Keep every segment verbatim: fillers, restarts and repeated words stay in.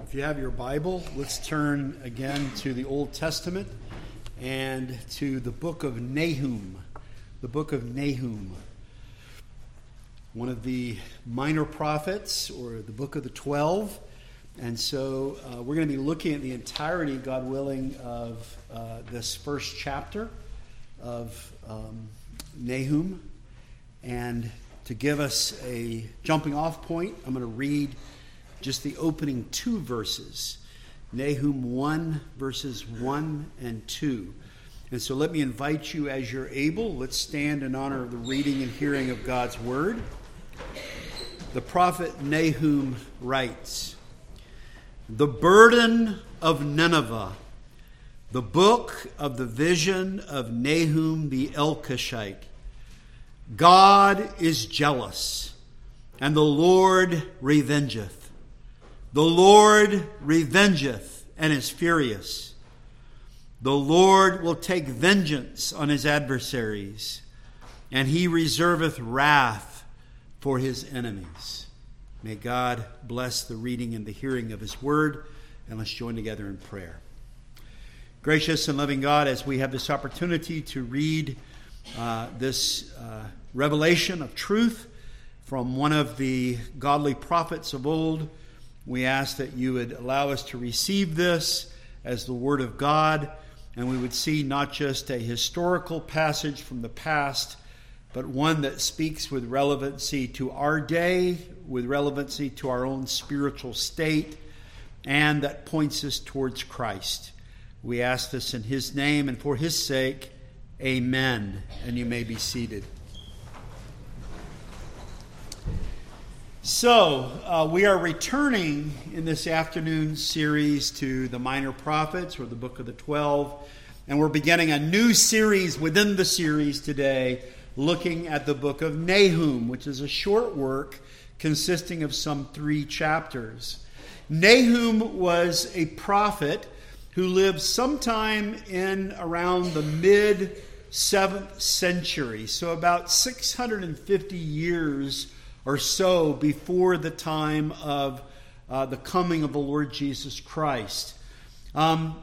If you have your Bible, let's turn again to the Old Testament and to the book of Nahum. The book of Nahum, one of the minor prophets, or the book of the twelve. And so uh, we're going to be looking at the entirety, God willing, of uh, this first chapter of um, Nahum. And to give us a jumping off point, I'm going to read just the opening two verses. Nahum one, verses one and two. And so let me invite you as you're able. Let's stand in honor of the reading and hearing of God's word. The prophet Nahum writes, "The burden of Nineveh, the book of the vision of Nahum the Elkoshite. God is jealous, and the Lord revengeth. The Lord revengeth and is furious. The Lord will take vengeance on his adversaries, and he reserveth wrath for his enemies." May God bless the reading and the hearing of his word, and let's join together in prayer. Gracious and loving God, as we have this opportunity to read uh, this uh, revelation of truth from one of the godly prophets of old, we ask that you would allow us to receive this as the Word of God, and we would see not just a historical passage from the past, but one that speaks with relevancy to our day, with relevancy to our own spiritual state, and that points us towards Christ. We ask this in his name and for his sake. Amen. And you may be seated. So, uh, we are returning in this afternoon series to the Minor Prophets, or the Book of the Twelve, and we're beginning a new series within the series today, looking at the Book of Nahum, which is a short work consisting of some three chapters. Nahum was a prophet who lived sometime in around the mid-seventh century, so about six hundred fifty years or so before the time of uh, the coming of the Lord Jesus Christ. Um,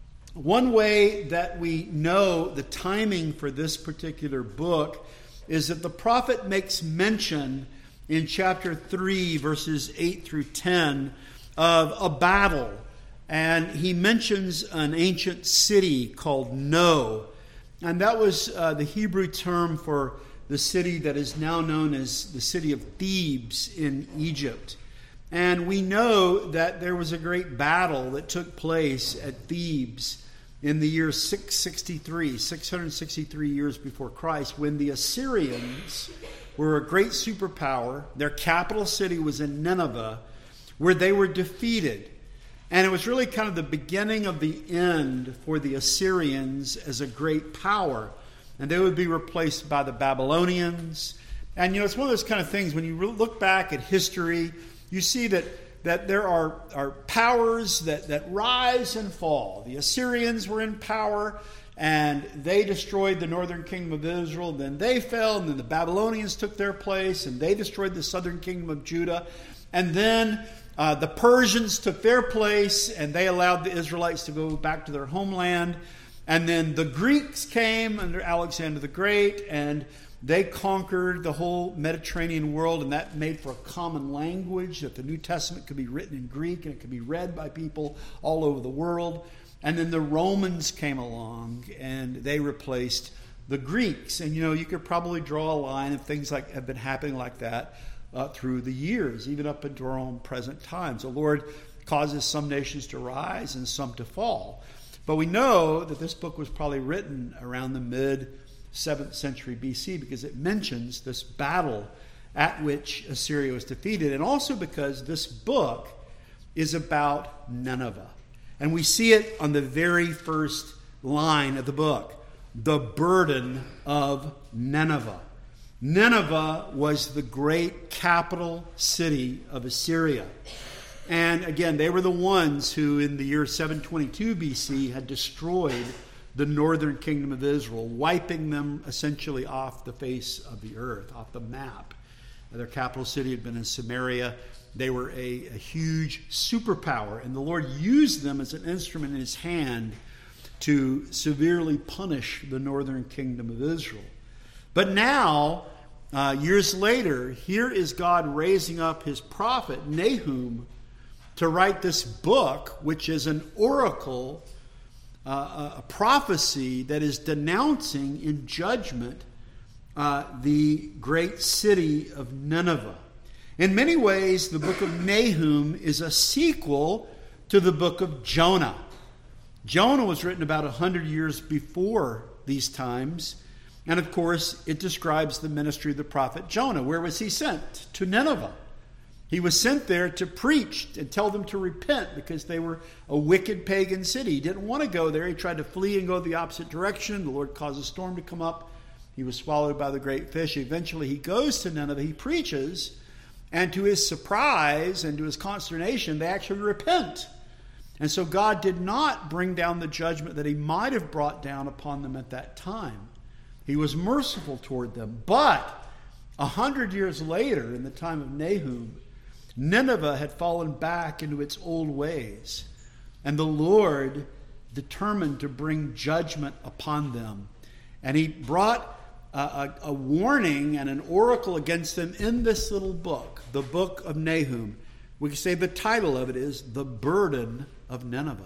one way that we know the timing for this particular book is that the prophet makes mention in chapter three, verses eight through ten, of a battle. And he mentions an ancient city called No. And that was uh, the Hebrew term for the city that is now known as the city of Thebes in Egypt. And we know that there was a great battle that took place at Thebes in the year six sixty-three, six hundred sixty-three years before Christ, when the Assyrians were a great superpower. Their capital city was in Nineveh, where they were defeated. And it was really kind of the beginning of the end for the Assyrians as a great power. And they would be replaced by the Babylonians. And, you know, it's one of those kind of things, when you look back at history, you see that, that there are, are powers that, that rise and fall. The Assyrians were in power, and they destroyed the northern kingdom of Israel. Then they fell, and then the Babylonians took their place, and they destroyed the southern kingdom of Judah. And then uh, the Persians took their place, and they allowed the Israelites to go back to their homeland. And then the Greeks came under Alexander the Great, and they conquered the whole Mediterranean world, and that made for a common language, that the New Testament could be written in Greek, and it could be read by people all over the world. And then the Romans came along, and they replaced the Greeks. And, you know, you could probably draw a line, and things like have been happening like that uh, through the years, even up into our own present times. The Lord causes some nations to rise and some to fall. But we know that this book was probably written around the mid-seventh century B C, because it mentions this battle at which Assyria was defeated, and also because this book is about Nineveh. And we see it on the very first line of the book, the burden of Nineveh. Nineveh was the great capital city of Assyria. And again, they were the ones who in the year seven twenty-two B C had destroyed the northern kingdom of Israel, wiping them essentially off the face of the earth, off the map. Their capital city had been in Samaria, They were a, a huge superpower, and the Lord used them as an instrument in his hand to severely punish the northern kingdom of Israel. But now, uh, years later, here is God raising up his prophet, Nahum, to write this book, which is an oracle, uh, a prophecy that is denouncing in judgment uh, the great city of Nineveh. In many ways, the book of Nahum is a sequel to the book of Jonah. Jonah was written about one hundred years before these times. And of course, it describes the ministry of the prophet Jonah. Where was he sent? To Nineveh. He was sent there to preach and tell them to repent because they were a wicked pagan city. He didn't want to go there. He tried to flee and go the opposite direction. The Lord caused a storm to come up. He was swallowed by the great fish. Eventually, he goes to Nineveh. He preaches. And to his surprise and to his consternation, they actually repent. And so God did not bring down the judgment that he might have brought down upon them at that time. He was merciful toward them. But a hundred years later, in the time of Nahum, Nineveh had fallen back into its old ways. And the Lord determined to bring judgment upon them. And he brought a, a, a warning and an oracle against them in this little book, the book of Nahum. We can say the title of it is The Burden of Nineveh.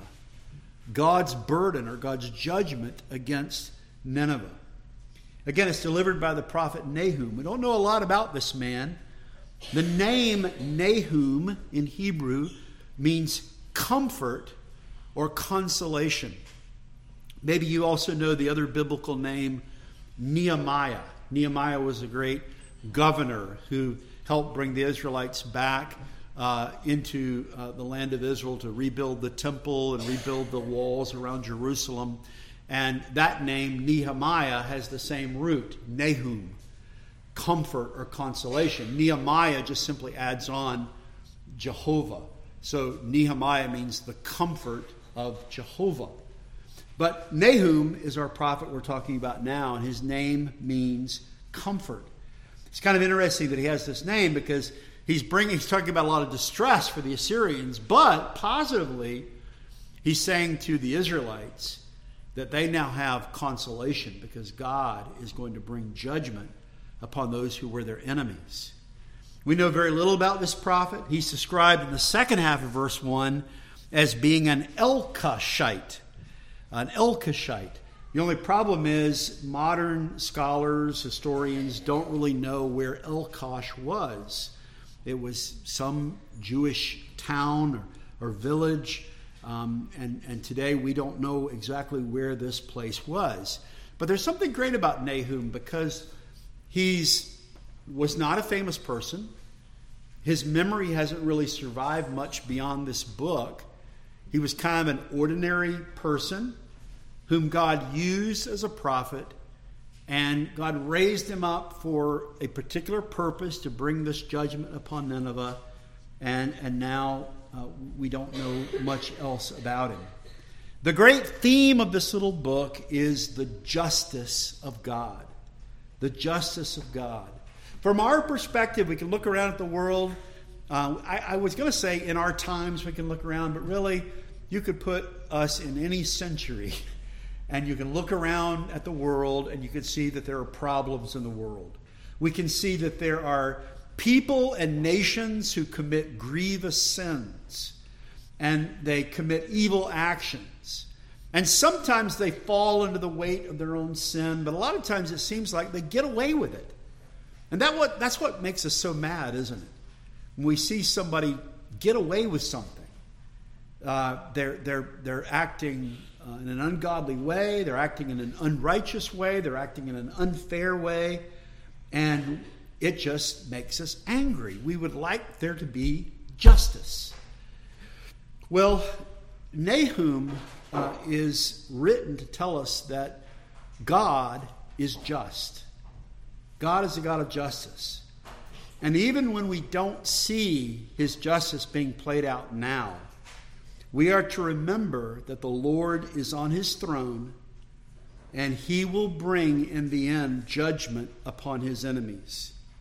God's burden or God's judgment against Nineveh. Again, it's delivered by the prophet Nahum. We don't know a lot about this man. The name Nahum in Hebrew means comfort or consolation. Maybe you also know the other biblical name, Nehemiah. Nehemiah was a great governor who helped bring the Israelites back uh, into uh, the land of Israel to rebuild the temple and rebuild the walls around Jerusalem. And that name, Nehemiah, has the same root, Nahum, comfort or consolation. Nehemiah just simply adds on Jehovah. So Nehemiah means the comfort of Jehovah. But Nahum is our prophet we're talking about now, and his name means comfort. It's kind of interesting that he has this name because he's bringing, he's talking about a lot of distress for the Assyrians, but positively, he's saying to the Israelites that they now have consolation because God is going to bring judgment upon those who were their enemies. We know very little about this prophet. He's described in the second half of verse one as being an Elkoshite. An Elkoshite. The only problem is modern scholars, historians don't really know where Elkosh was. It was some Jewish town or, or village, um, and, and today we don't know exactly where this place was. But there's something great about Nahum because he's was not a famous person. His memory hasn't really survived much beyond this book. He was kind of an ordinary person whom God used as a prophet, and God raised him up for a particular purpose to bring this judgment upon Nineveh, and, and now uh, we don't know much else about him. The great theme of this little book is the justice of God. The justice of God. From our perspective, we can look around at the world. Uh, I, I was going to say in our times we can look around, but really you could put us in any century and you can look around at the world and you can see that there are problems in the world. We can see that there are people and nations who commit grievous sins and they commit evil actions. And sometimes they fall under the weight of their own sin, but a lot of times it seems like they get away with it. And that what that's what makes us so mad, isn't it? When we see somebody get away with something. Uh, they're, they're, they're acting uh, in an ungodly way, they're acting in an unrighteous way, they're acting in an unfair way, and it just makes us angry. We would like there to be justice. Well, Nahum uh, is written to tell us that God is just. God is a God of justice. And even when we don't see his justice being played out now, we are to remember that the Lord is on his throne and he will bring in the end judgment upon his enemies.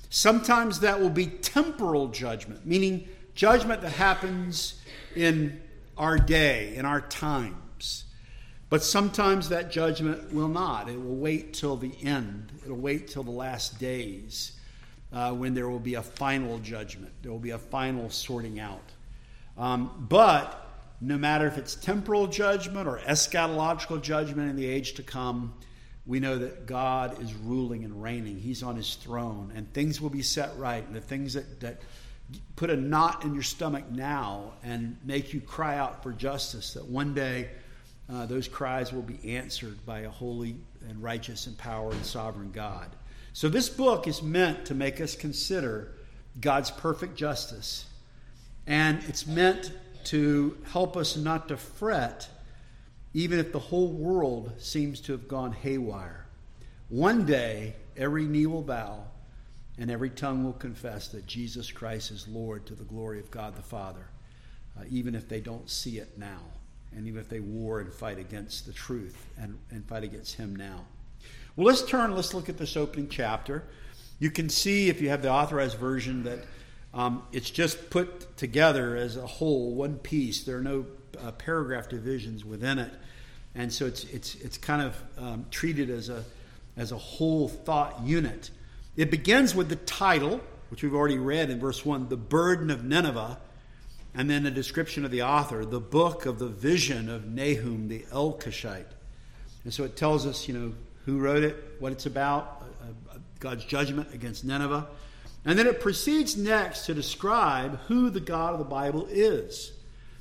Sometimes that will be temporal judgment, meaning judgment that happens in our day, in our times. But sometimes that judgment will not. It will wait till the end. It will wait till the last days uh, when there will be a final judgment. There will be a final sorting out. Um, but no matter if it's temporal judgment or eschatological judgment in the age to come, we know that God is ruling and reigning. He's on his throne, and things will be set right. And the things that, that put a knot in your stomach now and make you cry out for justice, that one day uh, those cries will be answered by a holy and righteous and power and sovereign God. So this book is meant to make us consider God's perfect justice, and it's meant to help us not to fret even if the whole world seems to have gone haywire. One day, every knee will bow and every tongue will confess that Jesus Christ is Lord, to the glory of God the Father, uh, even if they don't see it now, and even if they war and fight against the truth and, and fight against him now. Well, let's turn, let's look at this opening chapter. You can see, if you have the authorized version, that um, it's just put together as a whole, one piece. There are no uh, paragraph divisions within it. And so it's it's it's kind of um, treated as a as a whole thought unit. It begins with the title, which we've already read in verse one, The Burden of Nineveh, and then a description of the author, the book of the vision of Nahum the Elkoshite. And so it tells us, you know, who wrote it, what it's about, uh, uh, God's judgment against Nineveh. And then it proceeds next to describe who the God of the Bible is.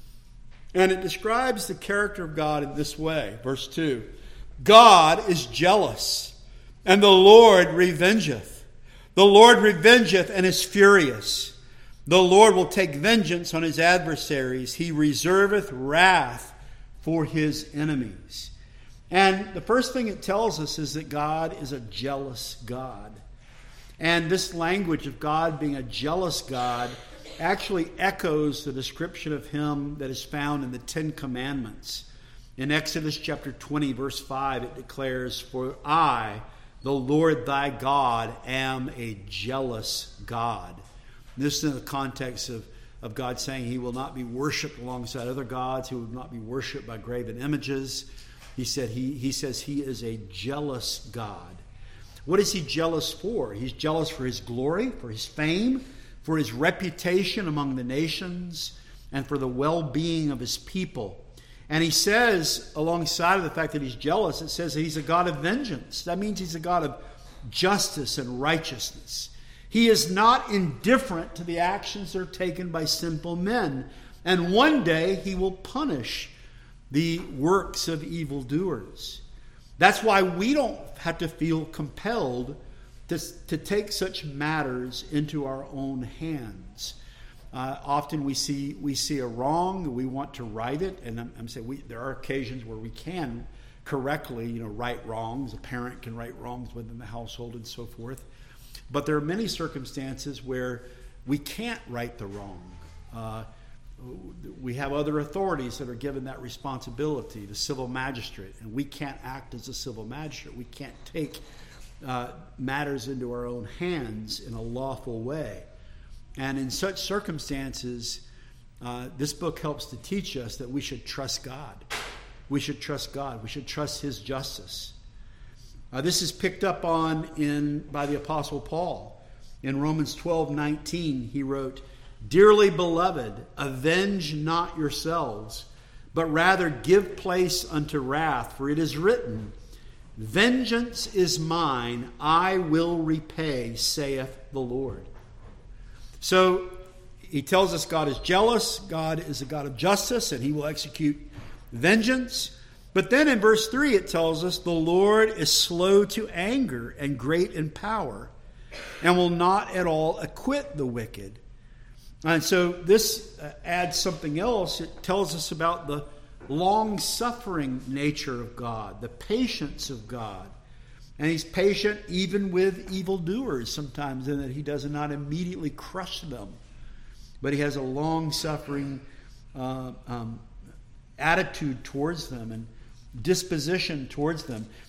And it describes the character of God in this way. Verse two, God is jealous, and the Lord revengeth. The Lord revengeth and is furious. The Lord will take vengeance on his adversaries. He reserveth wrath for his enemies. And the first thing it tells us is that God is a jealous God. And this language of God being a jealous God actually echoes the description of him that is found in the Ten Commandments. In Exodus chapter twenty, verse five, it declares, For I, the Lord thy God, am a jealous God. This is in the context of, of God saying he will not be worshipped alongside other gods. He will not be worshipped by graven images. He said he, he says he is a jealous God. What is he jealous for? He's jealous for his glory, for his fame, for his reputation among the nations, and for the well-being of his people. And he says, alongside of the fact that he's jealous, it says that he's a God of vengeance. That means he's a God of justice and righteousness. He is not indifferent to the actions that are taken by sinful men. And one day he will punish the works of evildoers. That's why we don't have to feel compelled to, to take such matters into our own hands. Uh, often we see we see a wrong, we want to right it, and I'm, I'm saying we, there are occasions where we can correctly, you know, right wrongs. A parent can right wrongs within the household and so forth. But there are many circumstances where we can't right the wrong. Uh, we have other authorities that are given that responsibility, the civil magistrate, and we can't act as a civil magistrate. We can't take uh, matters into our own hands in a lawful way. And in such circumstances, uh, this book helps to teach us that we should trust God. We should trust God. We should trust his justice. Uh, this is picked up on in by the Apostle Paul. In Romans twelve nineteen, he wrote, Dearly beloved, avenge not yourselves, but rather give place unto wrath, for it is written, Vengeance is mine, I will repay, saith the Lord. So he tells us God is jealous, God is a God of justice, and he will execute vengeance. But then in verse three it tells us the Lord is slow to anger and great in power, and will not at all acquit the wicked. And so this adds something else. It tells us about the long-suffering nature of God, the patience of God. And he's patient even with evildoers sometimes, in that he does not immediately crush them. But he has a long-suffering uh, um, attitude towards them and disposition towards them.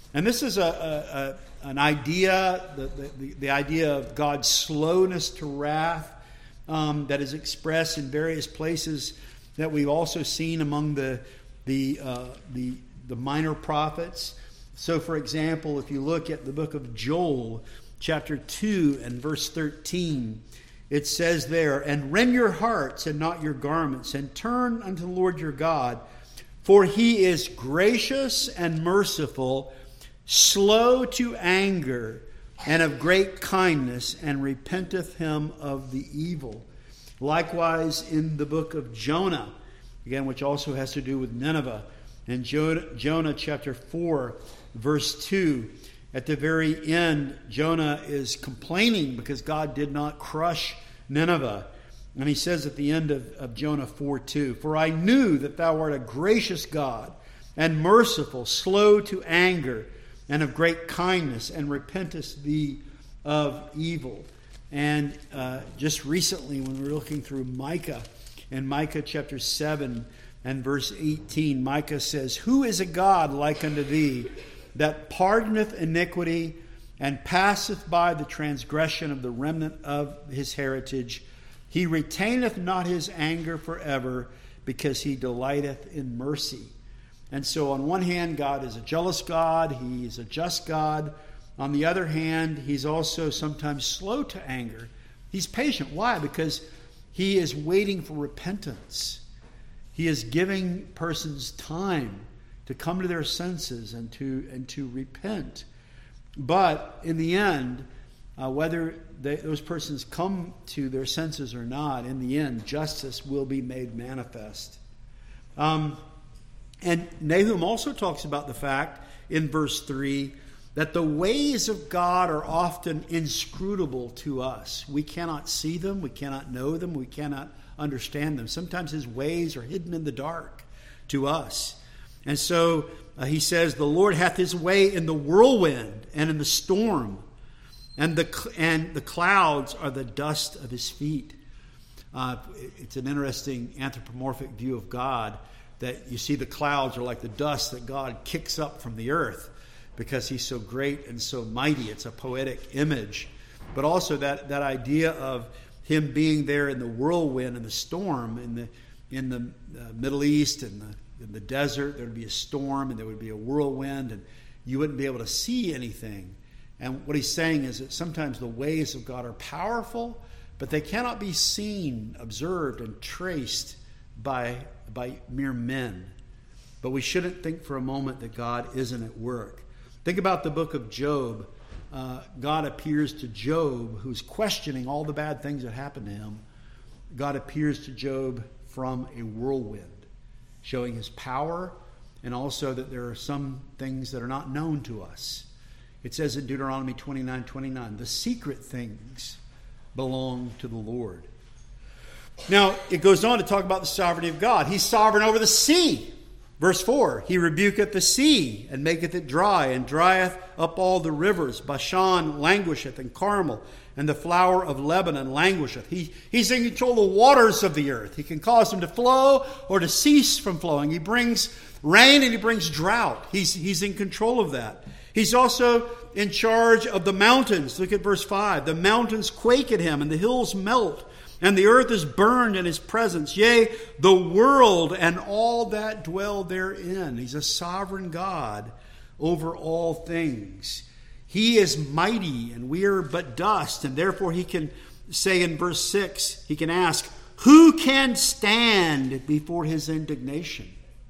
And this is a, a, a an idea, the, the, the idea of God's slowness to wrath um, that is expressed in various places that we've also seen among the the uh, the the minor prophets. So, for example, if you look at the book of Joel, chapter two and verse thirteen, it says there, "And rend your hearts and not your garments, and turn unto the Lord your God, for he is gracious and merciful, slow to anger, and of great kindness, and repenteth him of the evil." Likewise, in the book of Jonah, again, which also has to do with Nineveh, in Jonah chapter four, verse two, at the very end, Jonah is complaining because God did not crush Nineveh. And he says at the end of, of Jonah four two, "For I knew that thou art a gracious God, and merciful, slow to anger, and of great kindness, and repentest thee of evil." And uh, just recently, when we were looking through Micah, in Micah chapter seven and verse eighteen, Micah says, "Who is a God like unto thee, that pardoneth iniquity, and passeth by the transgression of the remnant of his heritage? He retaineth not his anger forever, because he delighteth in mercy." And so on one hand, God is a jealous God. He is a just God. On the other hand, he's also sometimes slow to anger. He's patient. Why? Because he is waiting for repentance. He is giving persons time to come to their senses and to and to repent. But in the end, uh, whether they, those persons come to their senses or not, in the end, justice will be made manifest. Um, and Nahum also talks about the fact in verse three that the ways of God are often inscrutable to us. We cannot see them, we cannot know them, we cannot understand them. Sometimes his ways are hidden in the dark to us. And so uh, he says, "The Lord hath his way in the whirlwind and in the storm, and the and the clouds are the dust of his feet." Uh, it's an interesting anthropomorphic view of God, that you see the clouds are like the dust that God kicks up from the earth because he's so great and so mighty. It's a poetic image. But also that, that idea of him being there in the whirlwind and the storm in the in the uh, Middle East and the in the desert, there would be a storm and there would be a whirlwind and you wouldn't be able to see anything. And what he's saying is that sometimes the ways of God are powerful, but they cannot be seen, observed, and traced by, by mere men. But we shouldn't think for a moment that God isn't at work. Think about the book of Job. Uh, God appears to Job, who's questioning all the bad things that happened to him. God appears to Job from a whirlwind, showing his power, and also that there are some things that are not known to us. It says in Deuteronomy twenty-nine twenty-nine, "The secret things belong to the Lord." Now, it goes on to talk about the sovereignty of God. He's sovereign over the sea. Verse four, "He rebuketh the sea, and maketh it dry, and drieth up all the rivers. Bashan languisheth, and Carmel, and the flower of Lebanon languisheth." He, he's in control of the waters of the earth. He can cause them to flow or to cease from flowing. He brings rain and he brings drought. He's, he's in control of that. He's also in charge of the mountains. Look at verse five. "The mountains quake at him, and the hills melt, and the earth is burned in his presence. Yea, the world and all that dwell therein." He's a sovereign God over all things. He is mighty, and we are but dust. And therefore he can say in verse six, he can ask, "Who can stand before his indignation?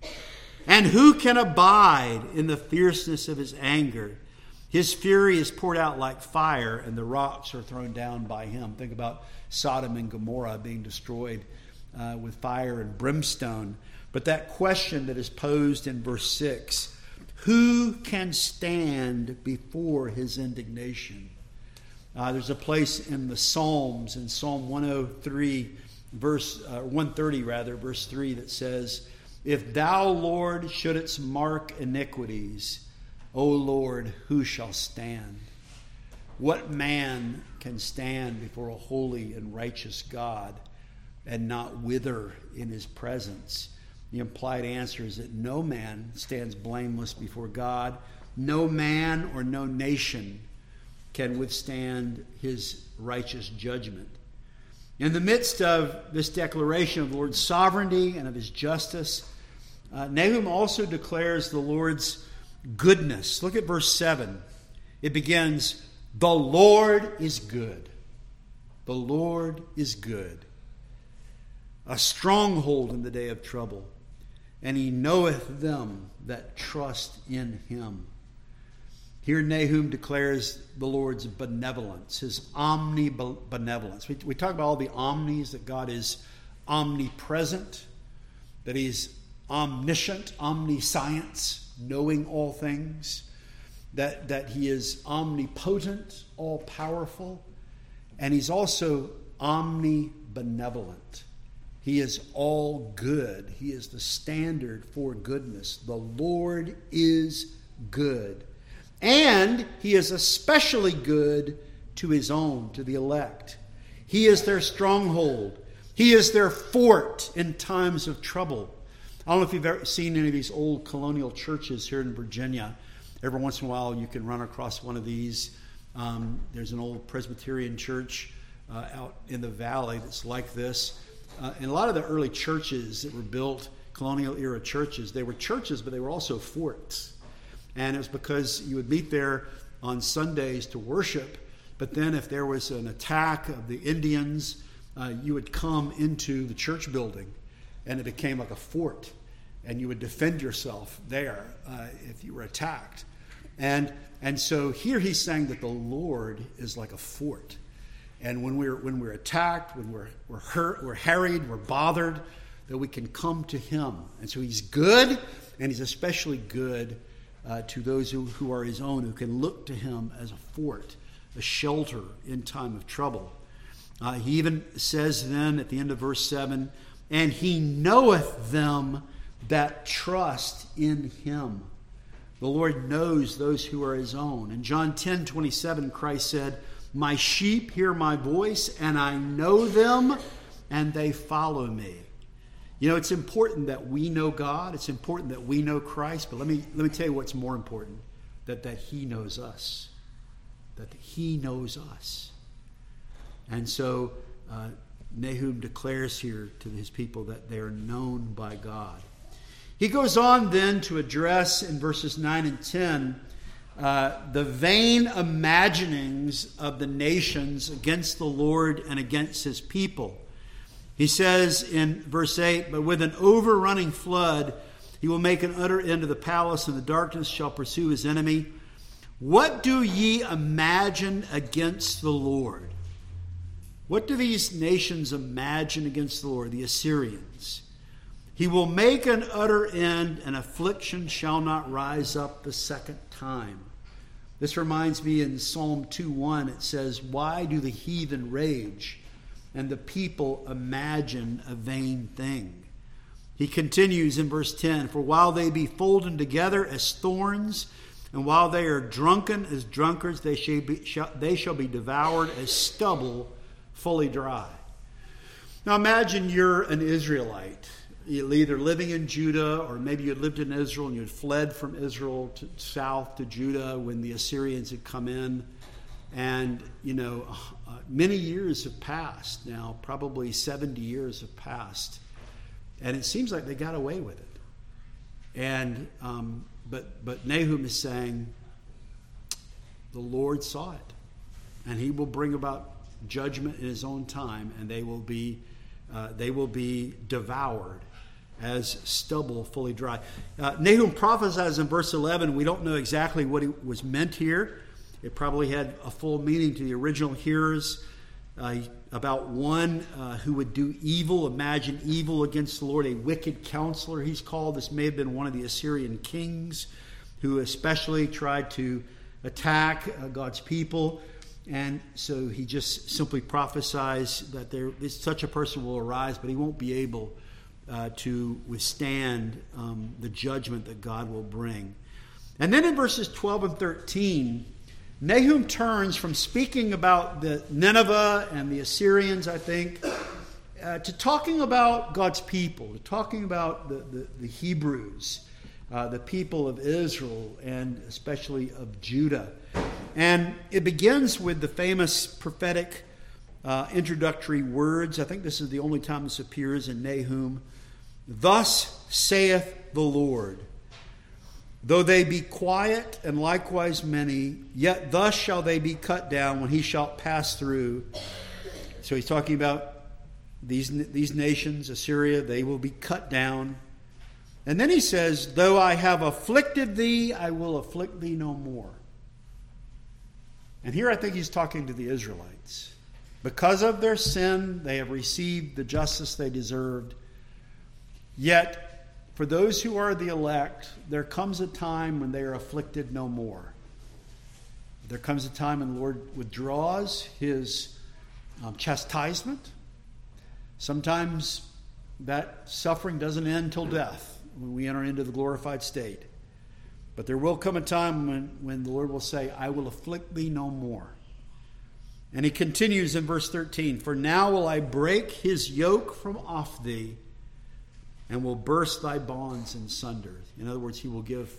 And who can abide in the fierceness of his anger? His fury is poured out like fire, and the rocks are thrown down by him." Think about Sodom and Gomorrah being destroyed uh, with fire and brimstone. But that question that is posed in verse six, who can stand before his indignation? Uh, there's a place in the Psalms, in Psalm one oh three, verse uh, one thirty rather, verse three, that says, "If thou, Lord, shouldest mark iniquities, O Lord, who shall stand?" What man can stand before a holy and righteous God and not wither in his presence? The implied answer is that no man stands blameless before God, No man or no nation can withstand his righteous judgment. In the midst of this declaration of the Lord's sovereignty and of his justice, uh, Nahum also declares the Lord's goodness. Look at verse seven. It begins, "The Lord is good. The Lord is good. A stronghold in the day of trouble, and he knoweth them that trust in him." Here Nahum declares the Lord's benevolence, his omnibenevolence. We, we talk about all the omnis, that God is omnipresent, that he's omniscient, omniscience, knowing all things, that, that he is omnipotent, all-powerful, and he's also omnibenevolent. He is all good. He is the standard for goodness. The Lord is good. And he is especially good to his own, to the elect. He is their stronghold. He is their fort in times of trouble. I don't know if you've ever seen any of these old colonial churches here in Virginia. Every once in a while you can run across one of these. Um, there's an old Presbyterian church uh, out in the valley that's like this. Uh, and a lot of the early churches that were built, colonial era churches, they were churches, but they were also forts. And it was because you would meet there on Sundays to worship, but then if there was an attack of the Indians, uh, you would come into the church building, and it became like a fort, and you would defend yourself there uh, if you were attacked. And and so here he's saying that the Lord is like a fort. And when we're when we're attacked, when we're we're hurt, we're harried, we're bothered, that we can come to him. And so he's good, and he's especially good Uh, to those who, who are his own, who can look to him as a fort, a shelter in time of trouble. Uh, he even says then at the end of verse seven, "And he knoweth them that trust in him." The Lord knows those who are his own. In John ten twenty-seven, Christ said, "My sheep hear my voice, and I know them, and they follow me." You know, it's important that we know God. It's important that we know Christ. But let me let me tell you what's more important: that that He knows us. That He knows us. And so uh, Nahum declares here to his people that they are known by God. He goes on then to address in verses nine and ten uh, the vain imaginings of the nations against the Lord and against his people. He says in verse eight, "But with an overrunning flood, he will make an utter end of the palace, and the darkness shall pursue his enemy. What do ye imagine against the Lord?" What do these nations imagine against the Lord? The Assyrians. "He will make an utter end, and affliction shall not rise up the second time." This reminds me in Psalm two one, it says, "Why do the heathen rage, and the people imagine a vain thing?" He continues in verse ten, "For while they be folden together as thorns, and while they are drunken as drunkards, they shall be, shall, they shall be devoured as stubble fully dry." Now imagine you're an Israelite. You're either living in Judah, or maybe you had lived in Israel and you had fled from Israel to south to Judah when the Assyrians had come in. And, you know, uh, many years have passed now, probably seventy years have passed. And it seems like they got away with it. And, um, but, but Nahum is saying, the Lord saw it. And he will bring about judgment in his own time, and they will be, uh, they will be devoured as stubble fully dry. Uh, Nahum prophesies in verse eleven. We don't know exactly what it was meant here. It probably had a full meaning to the original hearers uh, about one uh, who would do evil, imagine evil against the Lord, a wicked counselor, he's called. This may have been one of the Assyrian kings who especially tried to attack uh, God's people. And so he just simply prophesies that there is such a person will arise, but he won't be able uh, to withstand um, the judgment that God will bring. And then in verses twelve and thirteen, Nahum turns from speaking about the Nineveh and the Assyrians, I think, uh, to talking about God's people, to talking about the, the, the Hebrews. uh, the people of Israel and especially of Judah. And it begins with the famous prophetic uh, introductory words. I think this is the only time this appears in Nahum. Thus saith the Lord, though they be quiet and likewise many, yet thus shall they be cut down when he shall pass through. So he's talking about these, these nations, Assyria, they will be cut down. And then he says, though I have afflicted thee, I will afflict thee no more. And here I think he's talking to the Israelites. Because of their sin, they have received the justice they deserved. Yet, for those who are the elect, there comes a time when they are afflicted no more. There comes a time when the Lord withdraws his um, chastisement. Sometimes that suffering doesn't end till death, when we enter into the glorified state. But there will come a time when, when the Lord will say, I will afflict thee no more. And he continues in verse thirteen, for now will I break his yoke from off thee, and will burst thy bonds in sunder. In other words, he will give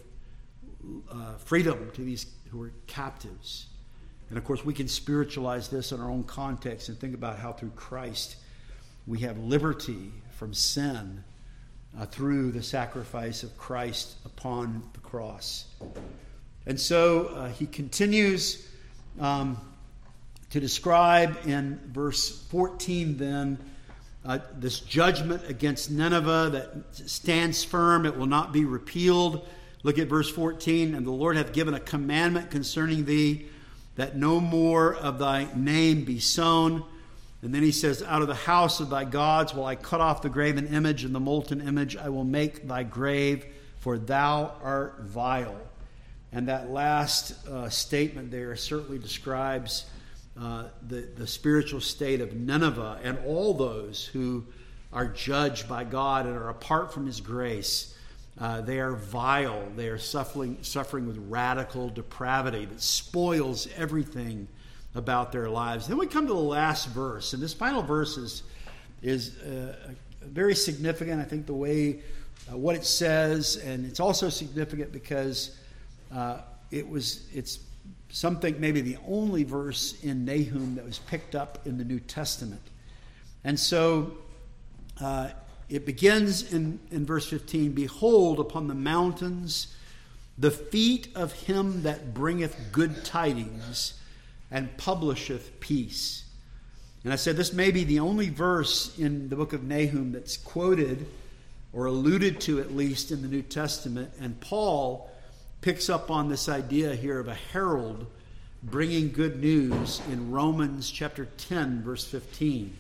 uh, freedom to these who are captives. And of course, we can spiritualize this in our own context and think about how through Christ we have liberty from sin uh, through the sacrifice of Christ upon the cross. And so uh, he continues um, to describe in verse fourteen then, Uh, this judgment against Nineveh that stands firm. It will not be repealed. Look at verse fourteen. And the Lord hath given a commandment concerning thee, that no more of thy name be sown. And then he says, out of the house of thy gods will I cut off the graven image and the molten image. I will make thy grave, for thou art vile. And that last uh, statement there certainly describes Uh, the, the spiritual state of Nineveh and all those who are judged by God and are apart from his grace. Uh, they are vile. They are suffering, suffering with radical depravity that spoils everything about their lives. Then we come to the last verse, and this final verse is, is uh, very significant. I think the way, uh, what it says, and it's also significant because uh, it was, it's some think maybe the only verse in Nahum that was picked up in the New Testament. And so uh, it begins in, in verse fifteen, behold, upon the mountains the feet of him that bringeth good tidings and publisheth peace. And I said this may be the only verse in the book of Nahum that's quoted or alluded to at least in the New Testament. And Paul picks up on this idea here of a herald bringing good news in Romans chapter ten, verse fifteen.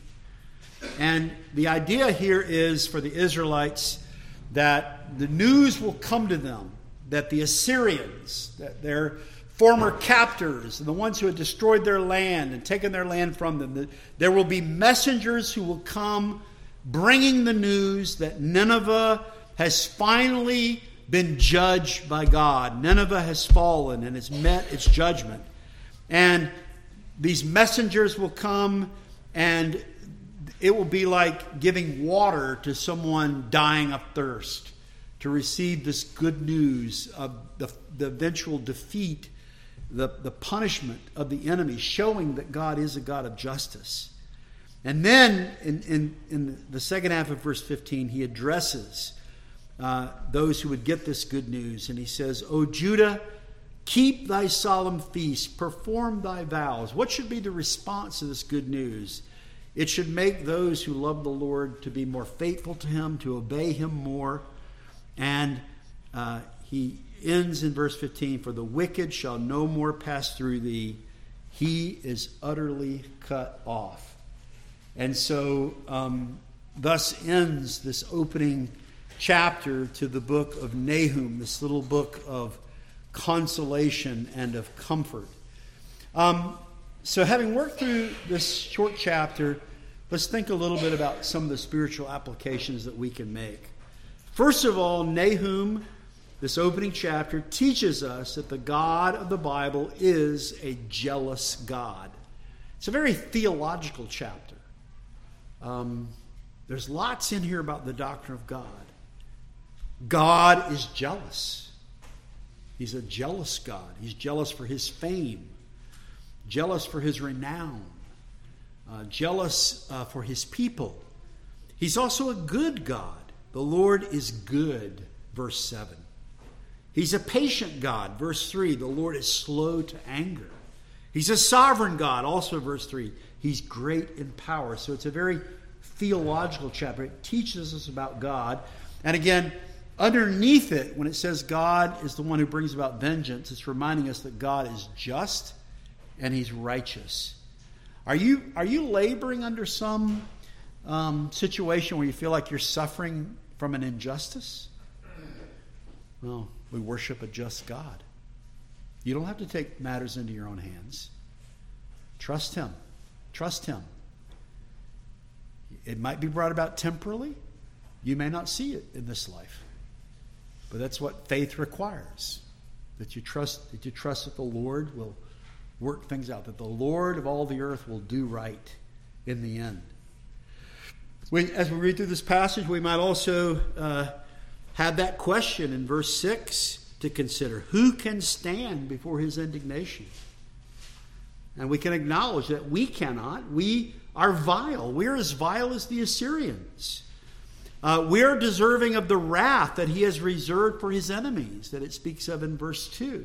And the idea here is for the Israelites that the news will come to them that the Assyrians, that their former captors, the ones who had destroyed their land and taken their land from them, that there will be messengers who will come bringing the news that Nineveh has finally been judged by God. Nineveh has fallen and has met its judgment. And these messengers will come, and it will be like giving water to someone dying of thirst, to receive this good news of the, the eventual defeat, the, the punishment of the enemy, showing that God is a God of justice. And then in, in, in the second half of verse fifteen, he addresses Uh, those who would get this good news. And he says, O Judah, keep thy solemn feast, perform thy vows. What should be the response to this good news? It should make those who love the Lord to be more faithful to him, to obey him more. And uh, he ends in verse fifteen, for the wicked shall no more pass through thee. He is utterly cut off. And so um, thus ends this opening chapter to the book of Nahum, this little book of consolation and of comfort. Um, so having worked through this short chapter, let's think a little bit about some of the spiritual applications that we can make. First of all, Nahum, this opening chapter, teaches us that the God of the Bible is a jealous God. It's a very theological chapter. Um, there's lots in here about the doctrine of God. God is jealous. He's a jealous God. He's jealous for his fame, jealous for his renown, uh, jealous uh, for his people. He's also a good God. The Lord is good, verse seven. He's a patient God, verse three. The Lord is slow to anger. He's a sovereign God, also verse three. He's great in power. So it's a very theological chapter. It teaches us about God. And again, underneath it, when it says God is the one who brings about vengeance, it's reminding us that God is just and he's righteous. Are you, are you laboring under some um, situation where you feel like you're suffering from an injustice? Well, we worship a just God. You don't have to take matters into your own hands. Trust him. Trust him. It might be brought about temporally. You may not see it in this life. But that's what faith requires. That you trust that you trust that the Lord will work things out. That the Lord of all the earth will do right in the end. We, as we read through this passage, we might also uh, have that question in verse six to consider. Who can stand before his indignation? And we can acknowledge that we cannot. We are vile. We're as vile as the Assyrians. Uh, we're deserving of the wrath that he has reserved for his enemies, that it speaks of in verse two.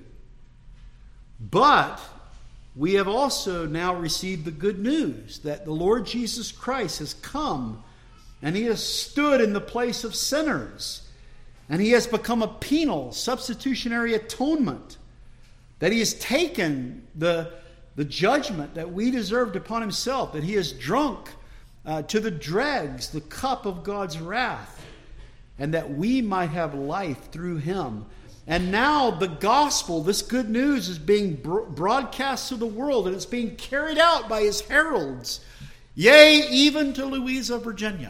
But we have also now received the good news that the Lord Jesus Christ has come and he has stood in the place of sinners. And he has become a penal, substitutionary atonement. That he has taken the, the judgment that we deserved upon himself. That he has drunk uh, to the dregs the cup of God's wrath. And that we might have life through him. And now the gospel, this good news, is being broadcast to the world. And it's being carried out by his heralds. Yea, even to Louisa, Virginia.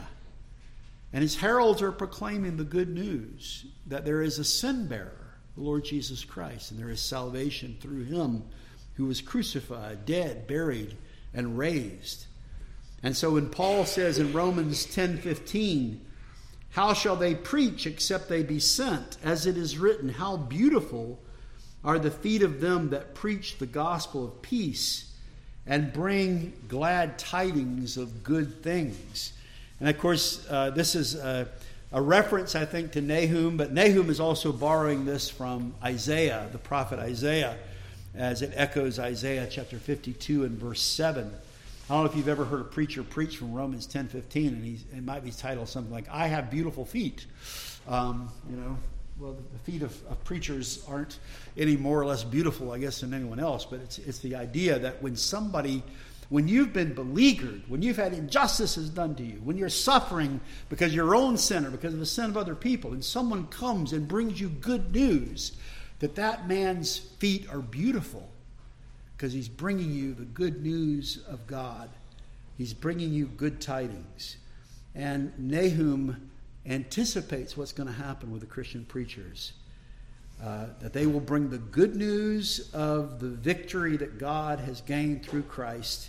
And his heralds are proclaiming the good news that there is a sin bearer, the Lord Jesus Christ, and there is salvation through him who was crucified, dead, buried, and raised. And so when Paul says in Romans ten fifteen, how shall they preach except they be sent? As it is written, how beautiful are the feet of them that preach the gospel of peace and bring glad tidings of good things. And of course, uh, this is a, a reference, I think, to Nahum, but Nahum is also borrowing this from Isaiah, the prophet Isaiah, as it echoes Isaiah chapter fifty-two and verse seven. I don't know if you've ever heard a preacher preach from Romans ten fifteen, and he's, it might be titled something like, I have beautiful feet. Um, you know, well, the feet of, of preachers aren't any more or less beautiful, I guess, than anyone else, but it's, it's the idea that when somebody... When you've been beleaguered, when you've had injustices done to you, when you're suffering because of your own sin or because of the sin of other people, and someone comes and brings you good news, that that man's feet are beautiful because he's bringing you the good news of God. He's bringing you good tidings. And Nahum anticipates what's going to happen with the Christian preachers. Uh, that they will bring the good news of the victory that God has gained through Christ.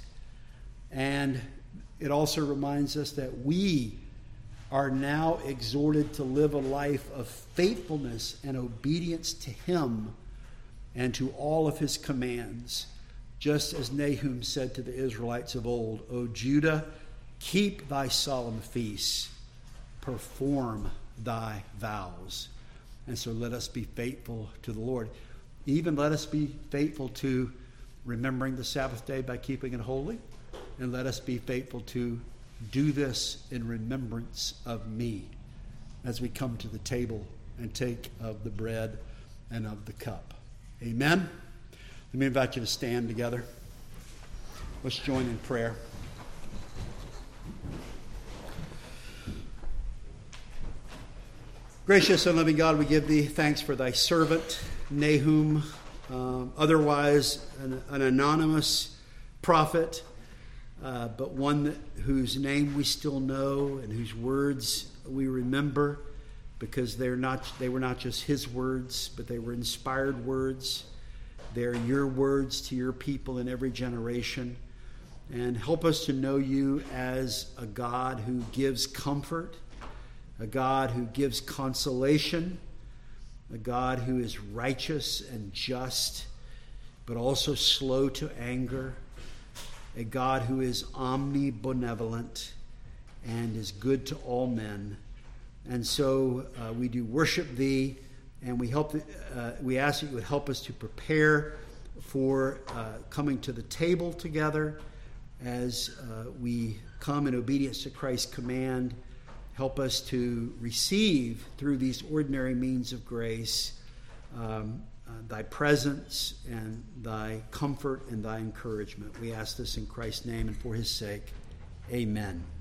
And it also reminds us that we are now exhorted to live a life of faithfulness and obedience to him and to all of his commands. Just as Nahum said to the Israelites of old, O Judah, keep thy solemn feasts, perform thy vows. And so let us be faithful to the Lord. Even let us be faithful to remembering the Sabbath day by keeping it holy. And let us be faithful to do this in remembrance of me as we come to the table and take of the bread and of the cup. Amen? Let me invite you to stand together. Let's join in prayer. Gracious and living God, we give thee thanks for thy servant, Nahum, um, otherwise an, an anonymous prophet, uh, but one that, whose name we still know and whose words we remember, because they're not, they were not just his words, but they were inspired words. They're your words to your people in every generation. And help us to know you as a God who gives comfort, a God who gives consolation, a God who is righteous and just, but also slow to anger, a God who is omnibenevolent and is good to all men. And so uh, we do worship thee, and we help. Uh, we ask that you would help us to prepare for uh, coming to the table together as uh, we come in obedience to Christ's command. Help us to receive through these ordinary means of grace um, uh, thy presence and thy comfort and thy encouragement. We ask this in Christ's name and for his sake. Amen.